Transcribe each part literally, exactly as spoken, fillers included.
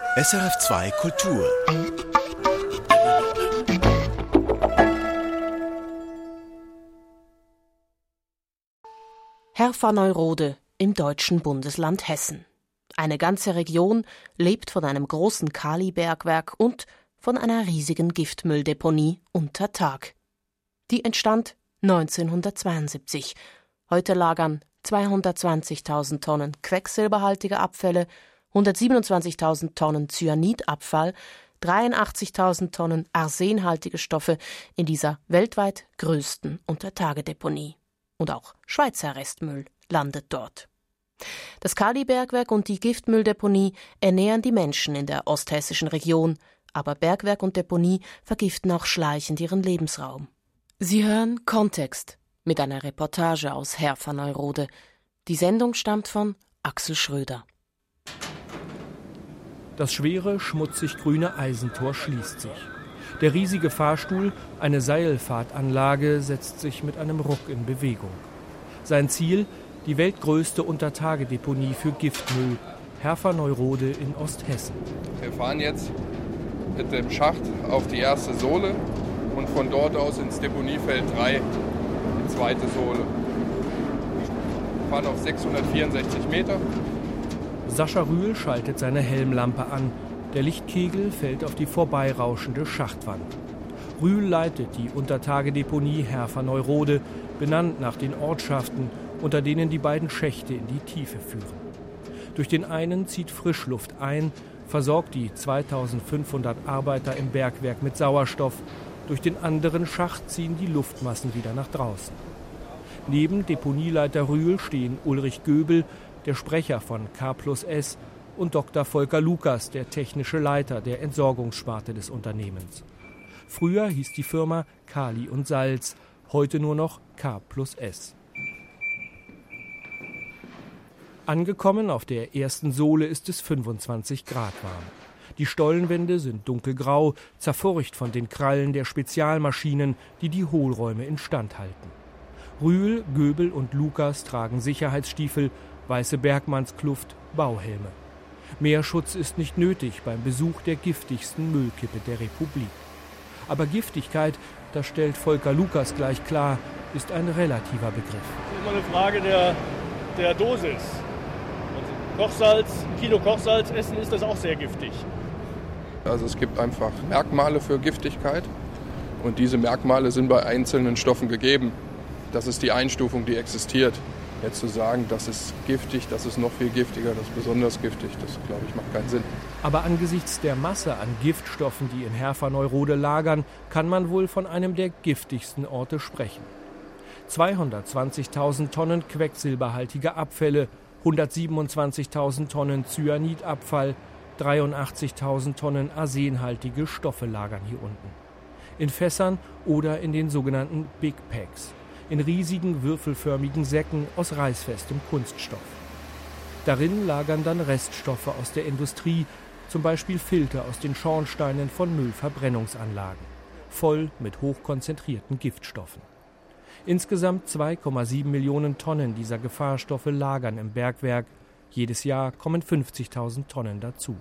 S R F zwei Kultur. Herfahneurode im deutschen Bundesland Hessen. Eine ganze Region lebt von einem großen Kalibergwerk und von einer riesigen Giftmülldeponie unter Tag. Die entstand neunzehnhundertzweiundsiebzig. Heute lagern zweihundertzwanzigtausend Tonnen quecksilberhaltige Abfälle, hundertsiebenundzwanzigtausend Tonnen Cyanidabfall, dreiundachtzigtausend Tonnen arsenhaltige Stoffe in dieser weltweit größten Untertagedeponie. Und auch Schweizer Restmüll landet dort. Das Kalibergwerk und die Giftmülldeponie ernähren die Menschen in der osthessischen Region, aber Bergwerk und Deponie vergiften auch schleichend ihren Lebensraum. Sie hören Kontext mit einer Reportage aus Herfahneurode. Die Sendung stammt von Axel Schröder. Das schwere, schmutzig-grüne Eisentor schließt sich. Der riesige Fahrstuhl, eine Seilfahrtanlage, setzt sich mit einem Ruck in Bewegung. Sein Ziel, die weltgrößte Untertagedeponie für Giftmüll, Herfahneurode in Osthessen. Wir fahren jetzt mit dem Schacht auf die erste Sohle und von dort aus ins Deponiefeld drei, die zweite Sohle. Wir fahren auf sechshundertvierundsechzig Meter. Sascha Rühl schaltet seine Helmlampe an. Der Lichtkegel fällt auf die vorbeirauschende Schachtwand. Rühl leitet die Untertagedeponie Herfahneurode, benannt nach den Ortschaften, unter denen die beiden Schächte in die Tiefe führen. Durch den einen zieht Frischluft ein, versorgt die zweitausendfünfhundert Arbeiter im Bergwerk mit Sauerstoff. Durch den anderen Schacht ziehen die Luftmassen wieder nach draußen. Neben Deponieleiter Rühl stehen Ulrich Göbel, der Sprecher von K plus S, und Doktor Volker Lukas, der technische Leiter der Entsorgungssparte des Unternehmens. Früher hieß die Firma Kali und Salz, heute nur noch K plus S. Angekommen auf der ersten Sohle ist es fünfundzwanzig Grad warm. Die Stollenwände sind dunkelgrau, zerfurcht von den Krallen der Spezialmaschinen, die die Hohlräume instand halten. Rühl, Göbel und Lukas tragen Sicherheitsstiefel, weiße Bergmannskluft, Bauhelme. Mehr Schutz ist nicht nötig beim Besuch der giftigsten Müllkippe der Republik. Aber Giftigkeit, das stellt Volker Lukas gleich klar, ist ein relativer Begriff. Das ist immer eine Frage der, der Dosis. Also Kochsalz, ein Kilo Kochsalz essen, ist das auch sehr giftig. Also es gibt einfach Merkmale für Giftigkeit und diese Merkmale sind bei einzelnen Stoffen gegeben. Das ist die Einstufung, die existiert. Jetzt zu sagen, das ist giftig, das ist noch viel giftiger, das ist besonders giftig, das, glaube ich, macht keinen Sinn. Aber angesichts der Masse an Giftstoffen, die in Herfahneurode lagern, kann man wohl von einem der giftigsten Orte sprechen. zweihundertzwanzigtausend Tonnen quecksilberhaltige Abfälle, hundertsiebenundzwanzigtausend Tonnen Cyanidabfall, dreiundachtzigtausend Tonnen arsenhaltige Stoffe lagern hier unten. In Fässern oder in den sogenannten Big Packs. In riesigen, würfelförmigen Säcken aus reißfestem Kunststoff. Darin lagern dann Reststoffe aus der Industrie, zum Beispiel Filter aus den Schornsteinen von Müllverbrennungsanlagen, voll mit hochkonzentrierten Giftstoffen. Insgesamt zwei Komma sieben Millionen Tonnen dieser Gefahrstoffe lagern im Bergwerk. Jedes Jahr kommen fünfzigtausend Tonnen dazu.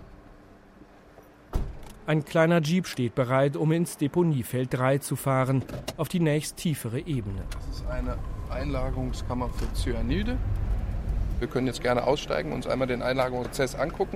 Ein kleiner Jeep steht bereit, um ins Deponiefeld drei zu fahren, auf die nächst tiefere Ebene. Das ist eine Einlagerungskammer für Cyanide. Wir können jetzt gerne aussteigen und uns einmal den Einlagerungsprozess angucken.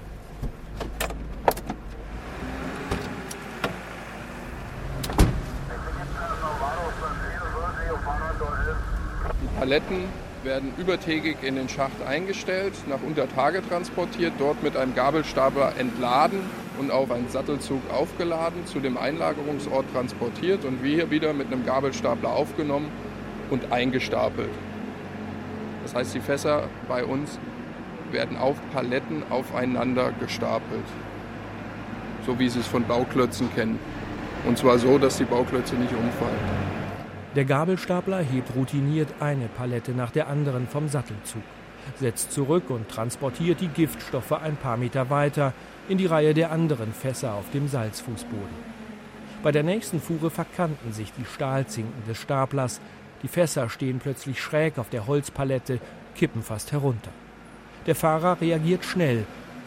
Die Paletten werden übertägig in den Schacht eingestellt, nach Untertage transportiert, dort mit einem Gabelstapler entladen und auf einen Sattelzug aufgeladen, zu dem Einlagerungsort transportiert und wir hier wieder mit einem Gabelstapler aufgenommen und eingestapelt. Das heißt, die Fässer bei uns werden auf Paletten aufeinander gestapelt, so wie Sie es von Bauklötzen kennen. Und zwar so, dass die Bauklötze nicht umfallen. Der Gabelstapler hebt routiniert eine Palette nach der anderen vom Sattelzug, setzt zurück und transportiert die Giftstoffe ein paar Meter weiter in die Reihe der anderen Fässer auf dem Salzfußboden. Bei der nächsten Fuhre verkanten sich die Stahlzinken des Staplers. Die Fässer stehen plötzlich schräg auf der Holzpalette, kippen fast herunter. Der Fahrer reagiert schnell,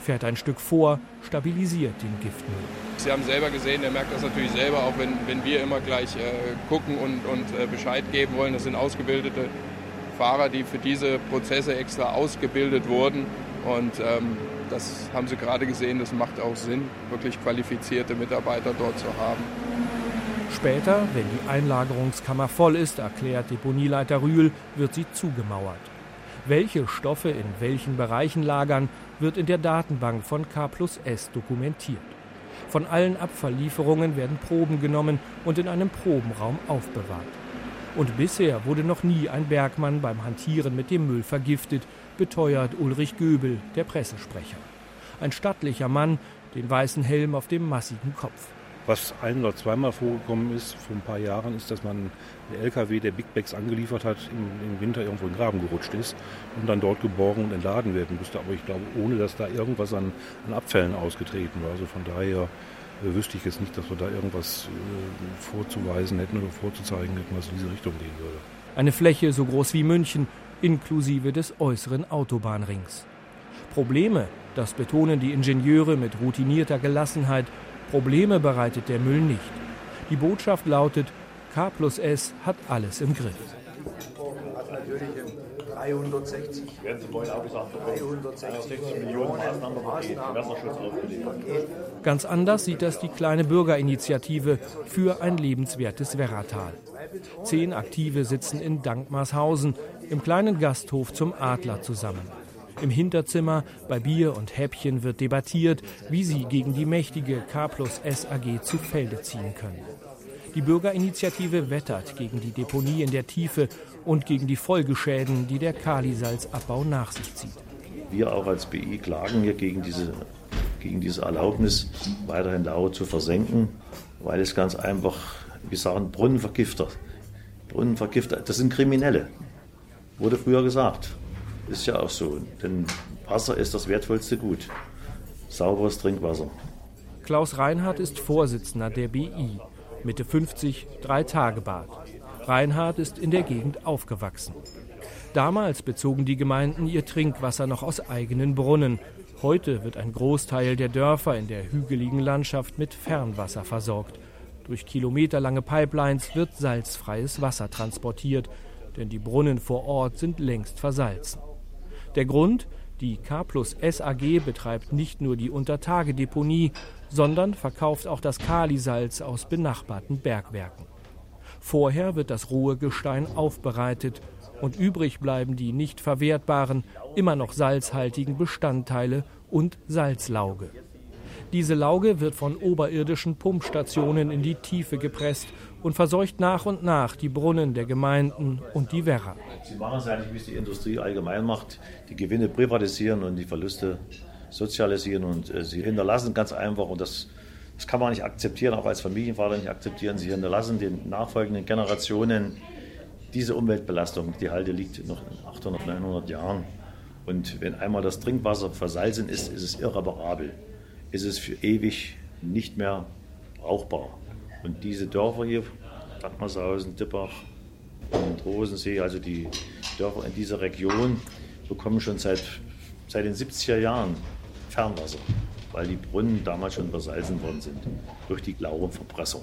fährt ein Stück vor, stabilisiert den Giftmüll. Sie haben selber gesehen, der merkt das natürlich selber, auch wenn, wenn wir immer gleich äh, gucken und, und äh, Bescheid geben wollen. Das sind ausgebildete Fahrer, die für diese Prozesse extra ausgebildet wurden. Und ähm, das haben Sie gerade gesehen, das macht auch Sinn, wirklich qualifizierte Mitarbeiter dort zu haben. Später, wenn die Einlagerungskammer voll ist, erklärt Deponieleiter Rühl, wird sie zugemauert. Welche Stoffe in welchen Bereichen lagern, wird in der Datenbank von K plus S dokumentiert. Von allen Abfalllieferungen werden Proben genommen und in einem Probenraum aufbewahrt. Und bisher wurde noch nie ein Bergmann beim Hantieren mit dem Müll vergiftet, beteuert Ulrich Göbel, der Pressesprecher. Ein stattlicher Mann, den weißen Helm auf dem massigen Kopf. Was ein- oder zweimal vorgekommen ist, vor ein paar Jahren, ist, dass man einen L K W, der Big Bags angeliefert hat, im, im Winter irgendwo in den Graben gerutscht ist und dann dort geborgen und entladen werden musste. Aber ich glaube, ohne dass da irgendwas an, an Abfällen ausgetreten war. Also von daher äh, wüsste ich jetzt nicht, dass wir da irgendwas äh, vorzuweisen hätten oder vorzuzeigen hätten, was in diese Richtung gehen würde. Eine Fläche so groß wie München, inklusive des äußeren Autobahnrings. Probleme, das betonen die Ingenieure mit routinierter Gelassenheit, Probleme bereitet der Müll nicht. Die Botschaft lautet, K plus S hat alles im Griff. dreihundertsechzig Millionen Maßnahmenpaket Wasserschutz aufgelegt. Ganz anders sieht das die kleine Bürgerinitiative für ein lebenswertes Werratal. Zehn Aktive sitzen in Dankmarshausen im kleinen Gasthof zum Adler zusammen. Im Hinterzimmer bei Bier und Häppchen wird debattiert, wie sie gegen die mächtige K plus S A G zu Felde ziehen können. Die Bürgerinitiative wettert gegen die Deponie in der Tiefe und gegen die Folgeschäden, die der Kalisalzabbau nach sich zieht. Wir auch als B I klagen hier gegen diese, gegen diese Erlaubnis, weiterhin Laue zu versenken, weil es ganz einfach, wir sagen, Brunnenvergifter. Brunnenvergifter, das sind Kriminelle. Wurde früher gesagt. Ist ja auch so, denn Wasser ist das wertvollste Gut. Sauberes Trinkwasser. Klaus Reinhardt ist Vorsitzender der B I. Mitte fünfzig, drei Tage Bart. Reinhardt ist in der Gegend aufgewachsen. Damals bezogen die Gemeinden ihr Trinkwasser noch aus eigenen Brunnen. Heute wird ein Großteil der Dörfer in der hügeligen Landschaft mit Fernwasser versorgt. Durch kilometerlange Pipelines wird salzfreies Wasser transportiert, denn die Brunnen vor Ort sind längst versalzen. Der Grund? Die K plus S A G betreibt nicht nur die Untertagedeponie, sondern verkauft auch das Kalisalz aus benachbarten Bergwerken. Vorher wird das rohe Gestein aufbereitet und übrig bleiben die nicht verwertbaren, immer noch salzhaltigen Bestandteile und Salzlauge. Diese Lauge wird von oberirdischen Pumpstationen in die Tiefe gepresst und verseucht nach und nach die Brunnen der Gemeinden und die Werra. Sie machen es eigentlich, wie es die Industrie allgemein macht, die Gewinne privatisieren und die Verluste sozialisieren. Und äh, sie hinterlassen ganz einfach, und das, das kann man nicht akzeptieren, auch als Familienvater nicht akzeptieren, sie hinterlassen den nachfolgenden Generationen diese Umweltbelastung. Die Halde liegt noch in achthundert, neunhundert Jahren. Und wenn einmal das Trinkwasser versalzen ist, ist es irreparabel. Ist es für ewig nicht mehr brauchbar. Und diese Dörfer hier, Dankmarshausen, Dippach und Rosensee, also die Dörfer in dieser Region, bekommen schon seit, seit den siebziger Jahren Fernwasser, weil die Brunnen damals schon versalzen worden sind durch die Laugenverpressung.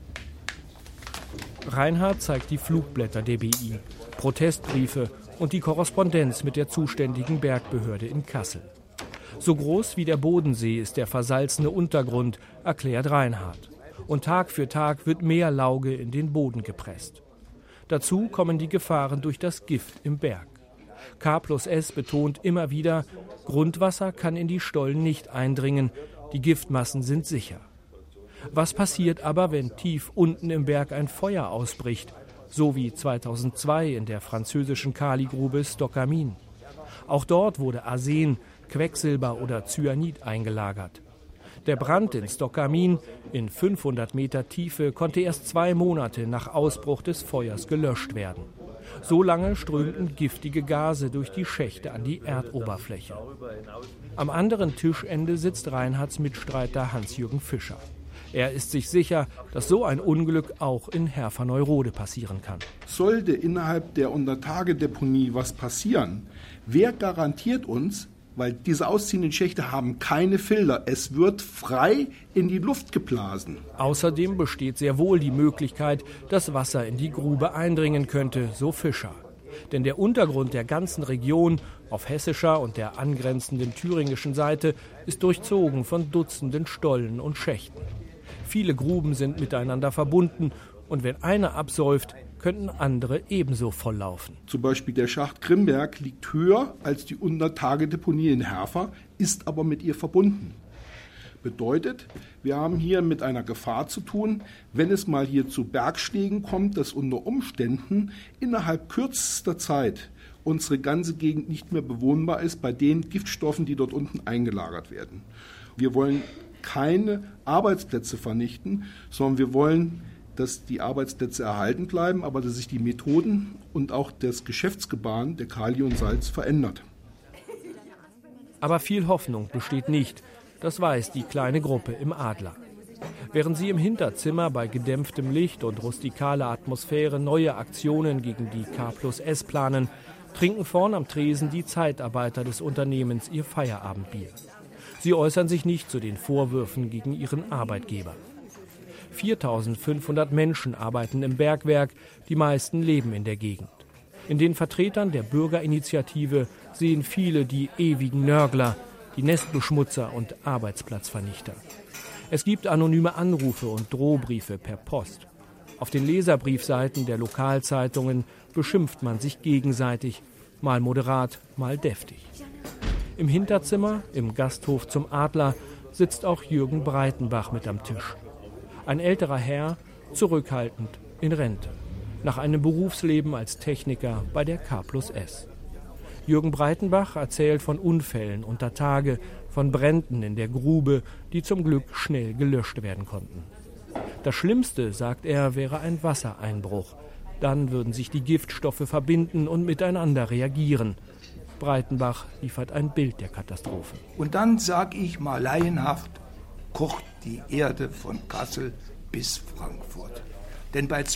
Reinhardt zeigt die Flugblätter der B I, Protestbriefe und die Korrespondenz mit der zuständigen Bergbehörde in Kassel. So groß wie der Bodensee ist der versalzene Untergrund, erklärt Reinhardt. Und Tag für Tag wird mehr Lauge in den Boden gepresst. Dazu kommen die Gefahren durch das Gift im Berg. K plus S betont immer wieder, Grundwasser kann in die Stollen nicht eindringen, die Giftmassen sind sicher. Was passiert aber, wenn tief unten im Berg ein Feuer ausbricht, so wie zweitausendzwei in der französischen Kaligrube Stockamine? Auch dort wurde Arsen, Quecksilber oder Cyanid eingelagert. Der Brand in Stockamine in fünfhundert Meter Tiefe konnte erst zwei Monate nach Ausbruch des Feuers gelöscht werden. So lange strömten giftige Gase durch die Schächte an die Erdoberfläche. Am anderen Tischende sitzt Reinhardts Mitstreiter Hans-Jürgen Fischer. Er ist sich sicher, dass so ein Unglück auch in Herferneuroode passieren kann. Sollte innerhalb der Untertagedeponie was passieren, wer garantiert uns, weil diese ausziehenden Schächte haben keine Filter. Es wird frei in die Luft geblasen. Außerdem besteht sehr wohl die Möglichkeit, dass Wasser in die Grube eindringen könnte, so Fischer. Denn der Untergrund der ganzen Region auf hessischer und der angrenzenden thüringischen Seite ist durchzogen von Dutzenden Stollen und Schächten. Viele Gruben sind miteinander verbunden und wenn einer absäuft, könnten andere ebenso volllaufen. Zum Beispiel der Schacht Grimberg liegt höher als die Untertagedeponie in Herfer, ist aber mit ihr verbunden. Bedeutet, wir haben hier mit einer Gefahr zu tun, wenn es mal hier zu Bergschlägen kommt, dass unter Umständen innerhalb kürzester Zeit unsere ganze Gegend nicht mehr bewohnbar ist bei den Giftstoffen, die dort unten eingelagert werden. Wir wollen keine Arbeitsplätze vernichten, sondern wir wollen, dass die Arbeitsplätze erhalten bleiben, aber dass sich die Methoden und auch das Geschäftsgebaren der Kali und Salz verändert. Aber viel Hoffnung besteht nicht. Das weiß die kleine Gruppe im Adler. Während sie im Hinterzimmer bei gedämpftem Licht und rustikaler Atmosphäre neue Aktionen gegen die K plus S planen, trinken vorn am Tresen die Zeitarbeiter des Unternehmens ihr Feierabendbier. Sie äußern sich nicht zu den Vorwürfen gegen ihren Arbeitgeber. viertausendfünfhundert Menschen arbeiten im Bergwerk, die meisten leben in der Gegend. In den Vertretern der Bürgerinitiative sehen viele die ewigen Nörgler, die Nestbeschmutzer und Arbeitsplatzvernichter. Es gibt anonyme Anrufe und Drohbriefe per Post. Auf den Leserbriefseiten der Lokalzeitungen beschimpft man sich gegenseitig, mal moderat, mal deftig. Im Hinterzimmer, im Gasthof zum Adler, sitzt auch Jürgen Breitenbach mit am Tisch. Ein älterer Herr, zurückhaltend, in Rente, nach einem Berufsleben als Techniker bei der K plus S. Jürgen Breitenbach erzählt von Unfällen unter Tage, von Bränden in der Grube, die zum Glück schnell gelöscht werden konnten. Das Schlimmste, sagt er, wäre ein Wassereinbruch. Dann würden sich die Giftstoffe verbinden und miteinander reagieren. Breitenbach liefert ein Bild der Katastrophe. Und dann, sag ich mal laienhaft, kocht die Erde von Kassel bis Frankfurt. Denn bei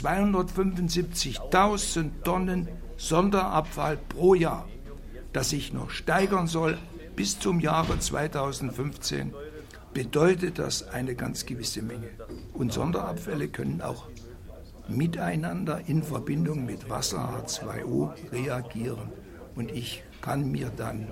zweihundertfünfundsiebzigtausend Tonnen Sonderabfall pro Jahr, das sich noch steigern soll bis zum Jahre zweitausendfünfzehn, bedeutet das eine ganz gewisse Menge. Und Sonderabfälle können auch miteinander in Verbindung mit Wasser H zwei O reagieren. Und ich kann mir dann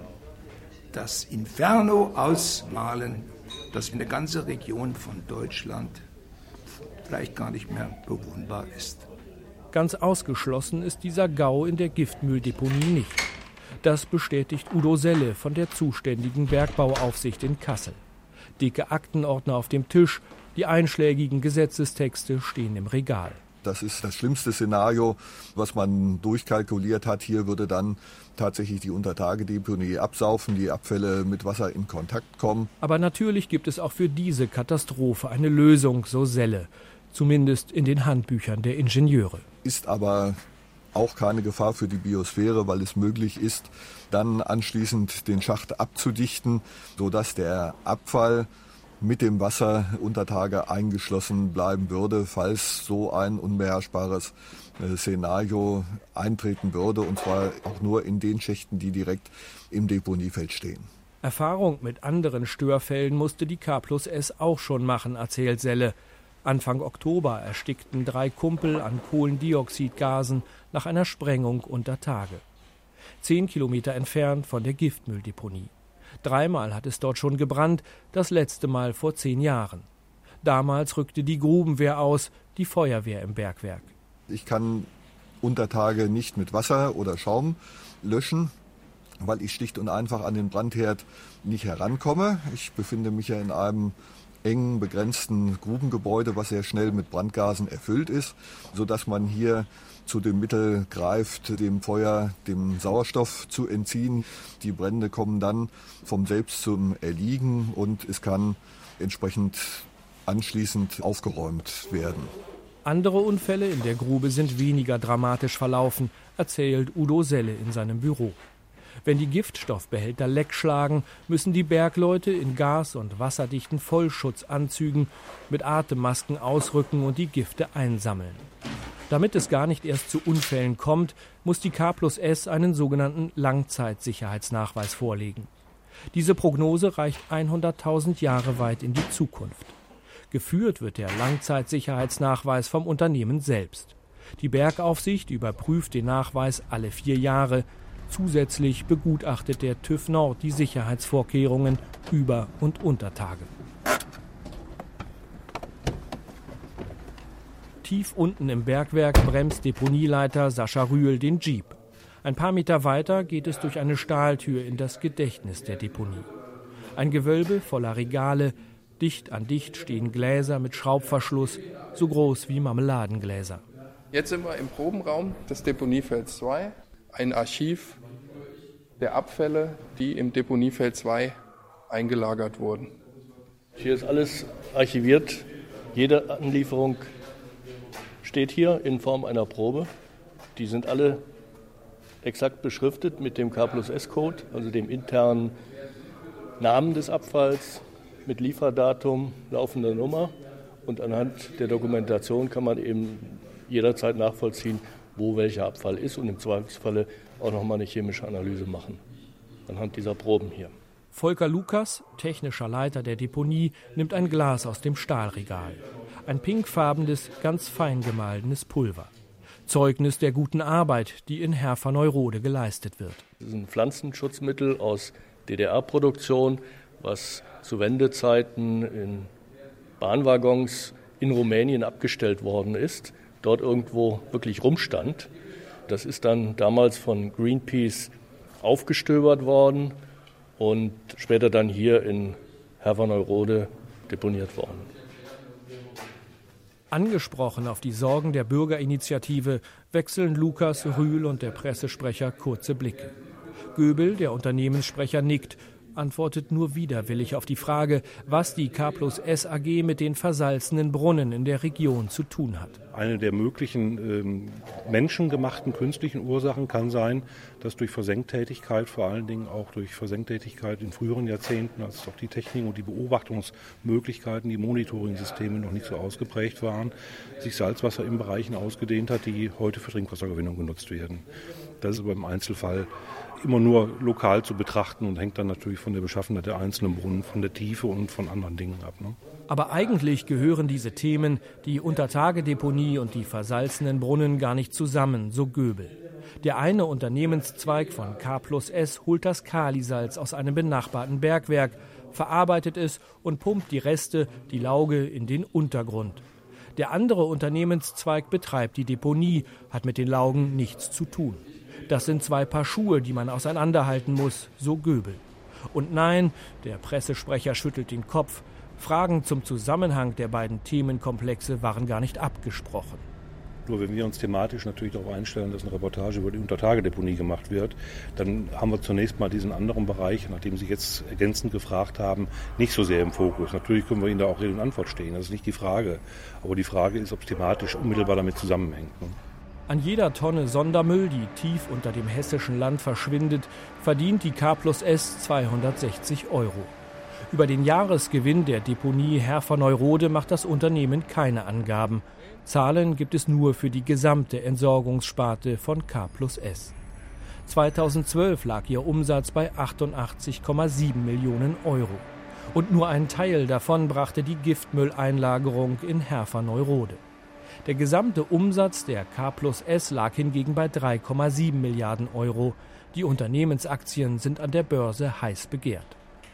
das Inferno ausmalen, dass eine ganze Region von Deutschland vielleicht gar nicht mehr bewohnbar ist. Ganz ausgeschlossen ist dieser Gau in der Giftmülldeponie nicht. Das bestätigt Udo Selle von der zuständigen Bergbauaufsicht in Kassel. Dicke Aktenordner auf dem Tisch, die einschlägigen Gesetzestexte stehen im Regal. Das ist das schlimmste Szenario, was man durchkalkuliert hat. Hier würde dann tatsächlich die Untertagedeponie absaufen, die Abfälle mit Wasser in Kontakt kommen. Aber natürlich gibt es auch für diese Katastrophe eine Lösung, so Selle. Zumindest in den Handbüchern der Ingenieure. Ist aber auch keine Gefahr für die Biosphäre, weil es möglich ist, dann anschließend den Schacht abzudichten, sodass der Abfall mit dem Wasser unter Tage eingeschlossen bleiben würde, falls so ein unbeherrschbares Szenario eintreten würde, und zwar auch nur in den Schächten, die direkt im Deponiefeld stehen. Erfahrung mit anderen Störfällen musste die K plus S auch schon machen, erzählt Selle. Anfang Oktober erstickten drei Kumpel an Kohlendioxidgasen nach einer Sprengung unter Tage. Zehn Kilometer entfernt von der Giftmülldeponie. Dreimal hat es dort schon gebrannt, das letzte Mal vor zehn Jahren. Damals rückte die Grubenwehr aus, die Feuerwehr im Bergwerk. Ich kann unter Tage nicht mit Wasser oder Schaum löschen, weil ich schlicht und einfach an den Brandherd nicht herankomme. Ich befinde mich ja in einem engen, begrenzten Grubengebäude, was sehr schnell mit Brandgasen erfüllt ist, sodass man hier zu dem Mittel greift, dem Feuer, dem Sauerstoff zu entziehen. Die Brände kommen dann vom Selbst zum Erliegen und es kann entsprechend anschließend aufgeräumt werden. Andere Unfälle in der Grube sind weniger dramatisch verlaufen, erzählt Udo Selle in seinem Büro. Wenn die Giftstoffbehälter leck schlagen, müssen die Bergleute in gas- und wasserdichten Vollschutzanzügen mit Atemmasken ausrücken und die Gifte einsammeln. Damit es gar nicht erst zu Unfällen kommt, muss die K plus S einen sogenannten Langzeitsicherheitsnachweis vorlegen. Diese Prognose reicht hunderttausend Jahre weit in die Zukunft. Geführt wird der Langzeitsicherheitsnachweis vom Unternehmen selbst. Die Bergaufsicht überprüft den Nachweis alle vier Jahre. Zusätzlich begutachtet der TÜV Nord die Sicherheitsvorkehrungen über und unter Tage. Tief unten im Bergwerk bremst Deponieleiter Sascha Rühl den Jeep. Ein paar Meter weiter geht es durch eine Stahltür in das Gedächtnis der Deponie. Ein Gewölbe voller Regale, dicht an dicht stehen Gläser mit Schraubverschluss, so groß wie Marmeladengläser. Jetzt sind wir im Probenraum des Deponiefeld zwei, ein Archiv der Abfälle, die im Deponiefeld zwei eingelagert wurden. Hier ist alles archiviert, jede Anlieferung steht hier in Form einer Probe. Die sind alle exakt beschriftet mit dem K plus S-Code, also dem internen Namen des Abfalls, mit Lieferdatum, laufender Nummer. Und anhand der Dokumentation kann man eben jederzeit nachvollziehen, wo welcher Abfall ist und im Zweifelsfalle auch nochmal eine chemische Analyse machen, anhand dieser Proben hier. Volker Lukas, technischer Leiter der Deponie, nimmt ein Glas aus dem Stahlregal. Ein pinkfarbenes, ganz fein gemahlenes Pulver. Zeugnis der guten Arbeit, die in Herferneuroode geleistet wird. Das ist ein Pflanzenschutzmittel aus D D R-Produktion, was zu Wendezeiten in Bahnwaggons in Rumänien abgestellt worden ist, dort irgendwo wirklich rumstand. Das ist dann damals von Greenpeace aufgestöbert worden und später dann hier in Herferneuroode deponiert worden. Angesprochen auf die Sorgen der Bürgerinitiative wechseln Lukas, Rühl und der Pressesprecher kurze Blicke. Göbel, der Unternehmenssprecher, nickt, antwortet nur widerwillig auf die Frage, was die K plus S A G mit den versalzenen Brunnen in der Region zu tun hat. Eine der möglichen ähm, menschengemachten künstlichen Ursachen kann sein, dass durch Versenktätigkeit, vor allen Dingen auch durch Versenktätigkeit in früheren Jahrzehnten, als doch die Technik und die Beobachtungsmöglichkeiten, die Monitoring-Systeme noch nicht so ausgeprägt waren, sich Salzwasser in Bereichen ausgedehnt hat, die heute für Trinkwassergewinnung genutzt werden. Das ist aber im Einzelfall immer nur lokal zu betrachten und hängt dann natürlich von der Beschaffenheit der einzelnen Brunnen, von der Tiefe und von anderen Dingen ab. Ne? Aber eigentlich gehören diese Themen, die Untertagedeponie und die versalzenen Brunnen, gar nicht zusammen, so Göbel. Der eine Unternehmenszweig von K plus S holt das Kalisalz aus einem benachbarten Bergwerk, verarbeitet es und pumpt die Reste, die Lauge, in den Untergrund. Der andere Unternehmenszweig betreibt die Deponie, hat mit den Laugen nichts zu tun. Das sind zwei Paar Schuhe, die man auseinanderhalten muss, so Göbel. Und nein, der Pressesprecher schüttelt den Kopf. Fragen zum Zusammenhang der beiden Themenkomplexe waren gar nicht abgesprochen. Nur wenn wir uns thematisch natürlich darauf einstellen, dass eine Reportage über die Untertagedeponie gemacht wird, dann haben wir zunächst mal diesen anderen Bereich, nachdem Sie jetzt ergänzend gefragt haben, nicht so sehr im Fokus. Natürlich können wir Ihnen da auch Rede und Antwort stehen, das ist nicht die Frage. Aber die Frage ist, ob es thematisch unmittelbar damit zusammenhängt. Ne? An jeder Tonne Sondermüll, die tief unter dem hessischen Land verschwindet, verdient die K plus S zweihundertsechzig Euro. Über den Jahresgewinn der Deponie Herferneuroode macht das Unternehmen keine Angaben. Zahlen gibt es nur für die gesamte Entsorgungssparte von K plus S. zweitausendzwölf lag ihr Umsatz bei achtundachtzig Komma sieben Millionen Euro. Und nur ein Teil davon brachte die Giftmülleinlagerung in Herferneuroode. Der gesamte Umsatz der K plus S lag hingegen bei drei Komma sieben Milliarden Euro. Die Unternehmensaktien sind an der Börse heiß begehrt.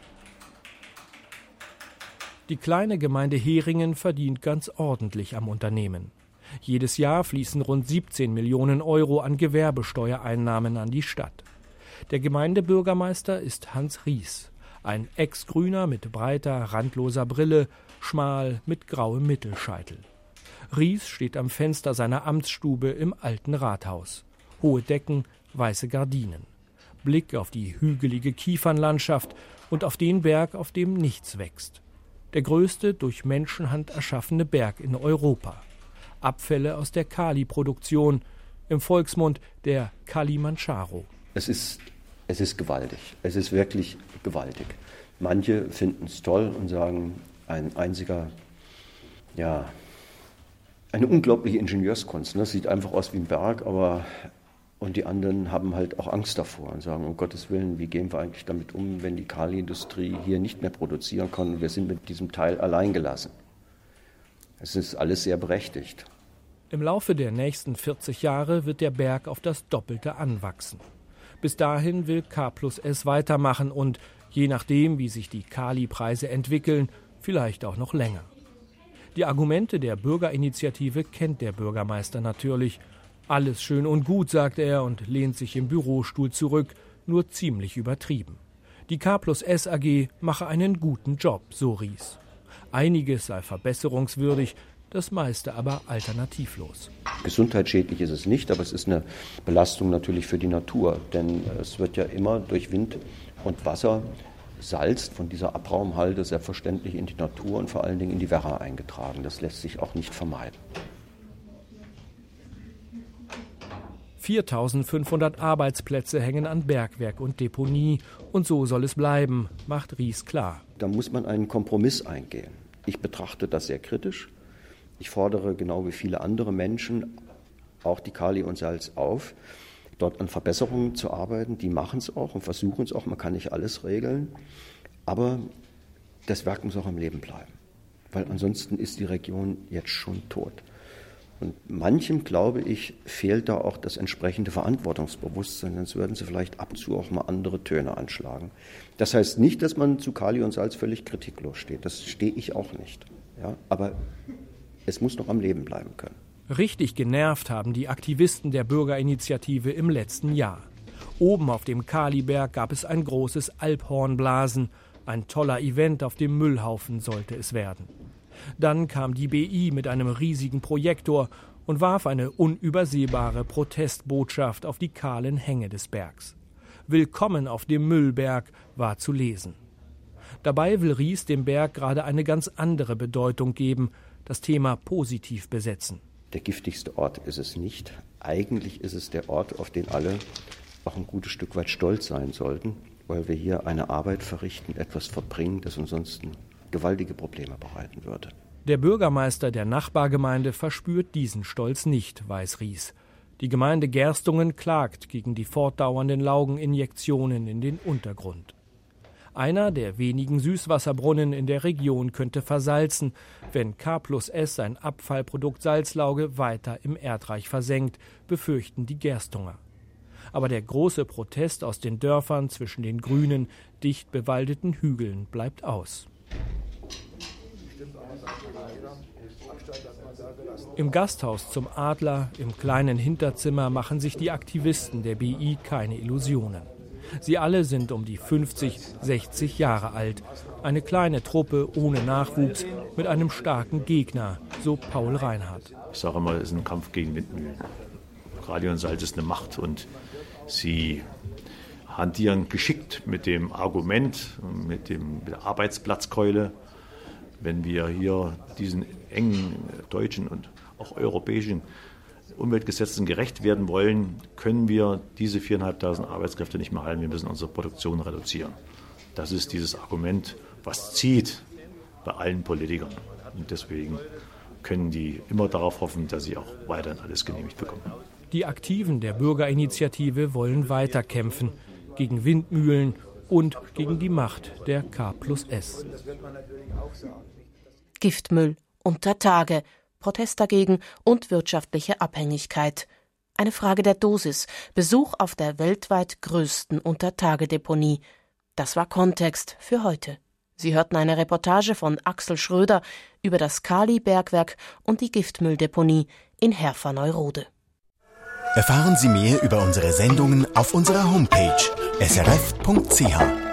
Die kleine Gemeinde Heringen verdient ganz ordentlich am Unternehmen. Jedes Jahr fließen rund siebzehn Millionen Euro an Gewerbesteuereinnahmen an die Stadt. Der Gemeindebürgermeister ist Hans Ries, ein Ex-Grüner mit breiter, randloser Brille, schmal mit grauem Mittelscheitel. Ries steht am Fenster seiner Amtsstube im alten Rathaus. Hohe Decken, weiße Gardinen. Blick auf die hügelige Kiefernlandschaft und auf den Berg, auf dem nichts wächst. Der größte durch Menschenhand erschaffene Berg in Europa. Abfälle aus der Kali-Produktion, im Volksmund der Kalimandscharo. Es ist, es ist gewaltig, es ist wirklich gewaltig. Manche finden es toll und sagen, ein einziger, ja, eine unglaubliche Ingenieurskunst. Das sieht einfach aus wie ein Berg, aber Und die anderen haben halt auch Angst davor und sagen, um Gottes Willen, wie gehen wir eigentlich damit um, wenn die Kaliindustrie hier nicht mehr produzieren kann und wir sind mit diesem Teil allein gelassen. Es ist alles sehr berechtigt. Im Laufe der nächsten vierzig Jahre wird der Berg auf das Doppelte anwachsen. Bis dahin will K plus S weitermachen und, je nachdem, wie sich die Kalipreise entwickeln, vielleicht auch noch länger. Die Argumente der Bürgerinitiative kennt der Bürgermeister natürlich. Alles schön und gut, sagt er und lehnt sich im Bürostuhl zurück, nur ziemlich übertrieben. Die K plus S A G mache einen guten Job, so Ries. Einiges sei verbesserungswürdig, das meiste aber alternativlos. Gesundheitsschädlich ist es nicht, aber es ist eine Belastung natürlich für die Natur. Denn es wird ja immer durch Wind und Wasser, Salz von dieser Abraumhalde selbstverständlich in die Natur und vor allen Dingen in die Werra eingetragen. Das lässt sich auch nicht vermeiden. viertausendfünfhundert Arbeitsplätze hängen an Bergwerk und Deponie. Und so soll es bleiben, macht Ries klar. Da muss man einen Kompromiss eingehen. Ich betrachte das sehr kritisch. Ich fordere genau wie viele andere Menschen, auch die Kali und Salz, auf, dort an Verbesserungen zu arbeiten. Die machen es auch und versuchen es auch. Man kann nicht alles regeln. Aber das Werk muss auch am Leben bleiben. Weil ansonsten ist die Region jetzt schon tot. Und manchem, glaube ich, fehlt da auch das entsprechende Verantwortungsbewusstsein, sonst würden sie vielleicht ab und zu auch mal andere Töne anschlagen. Das heißt nicht, dass man zu Kali und Salz völlig kritiklos steht. Das stehe ich auch nicht. Ja? Aber es muss noch am Leben bleiben können. Richtig genervt haben die Aktivisten der Bürgerinitiative im letzten Jahr. Oben auf dem Kaliberg gab es ein großes Alphornblasen. Ein toller Event auf dem Müllhaufen sollte es werden. Dann kam die B I mit einem riesigen Projektor und warf eine unübersehbare Protestbotschaft auf die kahlen Hänge des Bergs. Willkommen auf dem Müllberg war zu lesen. Dabei will Ries dem Berg gerade eine ganz andere Bedeutung geben, das Thema positiv besetzen. Der giftigste Ort ist es nicht. Eigentlich ist es der Ort, auf den alle auch ein gutes Stück weit stolz sein sollten, weil wir hier eine Arbeit verrichten, etwas verbringen, das uns sonst gewaltige Probleme bereiten würde. Der Bürgermeister der Nachbargemeinde verspürt diesen Stolz nicht, weiß Ries. Die Gemeinde Gerstungen klagt gegen die fortdauernden Laugeninjektionen in den Untergrund. Einer der wenigen Süßwasserbrunnen in der Region könnte versalzen, wenn K plus S sein Abfallprodukt Salzlauge weiter im Erdreich versenkt, befürchten die Gerstunger. Aber der große Protest aus den Dörfern zwischen den grünen, dicht bewaldeten Hügeln bleibt aus. Im Gasthaus zum Adler, im kleinen Hinterzimmer, machen sich die Aktivisten der B I keine Illusionen. Sie alle sind um die fünfzig, sechzig Jahre alt. Eine kleine Truppe ohne Nachwuchs mit einem starken Gegner, so Paul Reinhardt. Ich sage immer, es ist ein Kampf gegen Windmühlen. Kali und Salz ist eine Macht und sie hantieren geschickt mit dem Argument, mit, dem, mit der Arbeitsplatzkeule. Wenn wir hier diesen engen deutschen und auch europäischen Umweltgesetzen gerecht werden wollen, können wir diese viertausendfünfhundert Arbeitskräfte nicht mehr halten. Wir müssen unsere Produktion reduzieren. Das ist dieses Argument, was zieht bei allen Politikern. Und deswegen können die immer darauf hoffen, dass sie auch weiterhin alles genehmigt bekommen. Die Aktiven der Bürgerinitiative wollen weiterkämpfen gegen Windmühlen und gegen die Macht der K plus S. Giftmüll unter Tage, Protest dagegen und wirtschaftliche Abhängigkeit. Eine Frage der Dosis, Besuch auf der weltweit größten Untertagedeponie. Das war Kontext für heute. Sie hörten eine Reportage von Axel Schröder über das Kali-Bergwerk und die Giftmülldeponie in Herfer-Neurode. Erfahren Sie mehr über unsere Sendungen auf unserer Homepage s r f punkt c h.